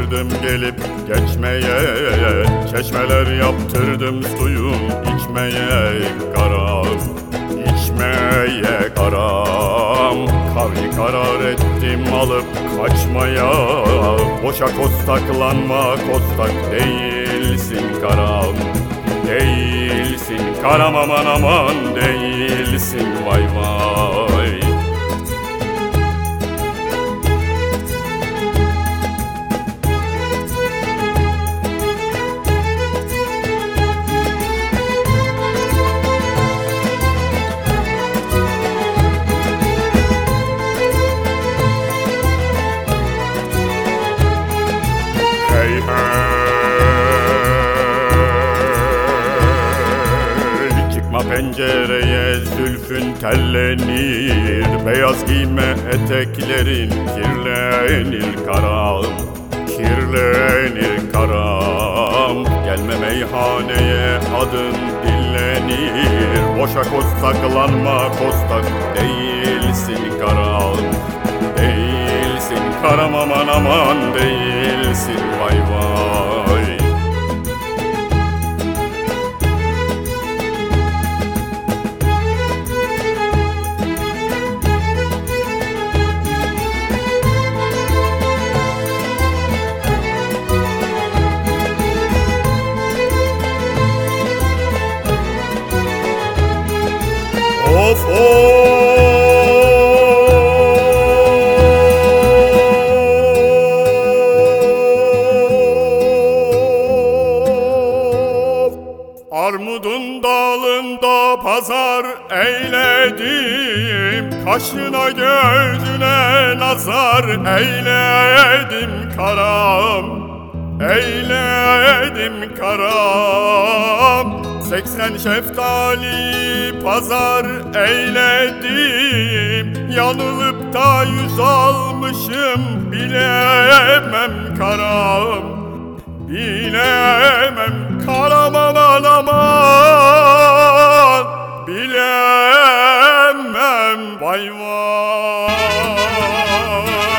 başlattırdım gelip geçmeye, çeşmeler yaptırdım suyun içmeye karam, içmeye karam. Kavli karar ettim alıp kaçmaya, boşa kostaklanma, kostak değilsin karam, değilsin karam, aman aman değilsin, vay vay. Hey hey, çıkma pencereye, zülfün tellenir, beyaz giyme eteklerin kirlenir karam, kirlenir karam. Gelme meyhaneye, adın dillenir, boşa kostaklanma, kostak değilsin karam, değilsin karam, aman aman değilsin, vay vay. Of of, armudun dalında pazar eyledim, kaşına gözüne nazar eyledim karam, eyledim karam. 80 şeftali pazar eyledim, yanılıp da 100 almışım, bilemem karam, bilemem karam, aman aman bilemem, vay vay.